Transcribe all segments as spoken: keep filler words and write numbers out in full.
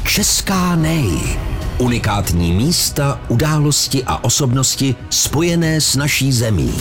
Česká nej. Unikátní místa, události a osobnosti spojené s naší zemí.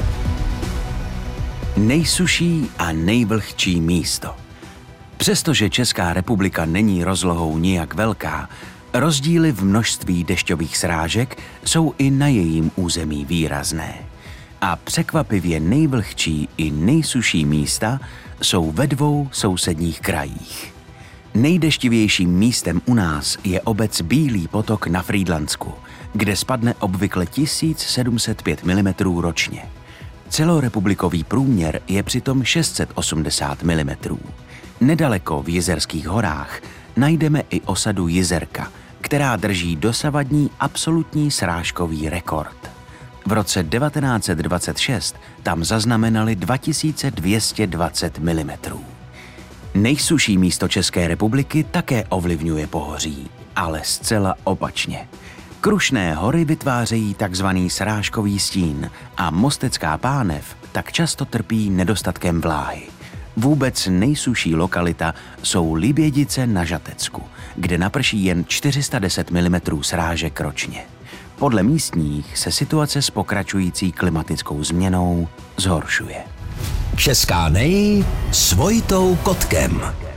Nejsuší a nejvlhčí místo. Přestože Česká republika není rozlohou nijak velká, rozdíly v množství dešťových srážek jsou i na jejím území výrazné. A překvapivě nejvlhčí i nejsuší místa jsou ve dvou sousedních krajích. Nejdeštivějším místem u nás je obec Bílý Potok na Frýdlansku, kde spadne obvykle tisíc sedm set pět milimetrů ročně. Celorepublikový průměr je přitom šest set osmdesát milimetrů. Nedaleko v Jizerských horách najdeme i osadu Jizerka, která drží dosavadní absolutní srážkový rekord. V roce devatenáct set dvacet šest tam zaznamenali dva tisíce dvě stě dvacet milimetrů. Nejsuší místo České republiky také ovlivňuje pohoří, ale zcela opačně. Krušné hory vytvářejí takzvaný srážkový stín a Mostecká pánev tak často trpí nedostatkem vláhy. Vůbec nejsuší lokalita jsou Libědice na Žatecku, kde naprší jen čtyři sta deset milimetrů srážek ročně. Podle místních se situace s pokračující klimatickou změnou zhoršuje. Česká nej s Vojtou Kotkem.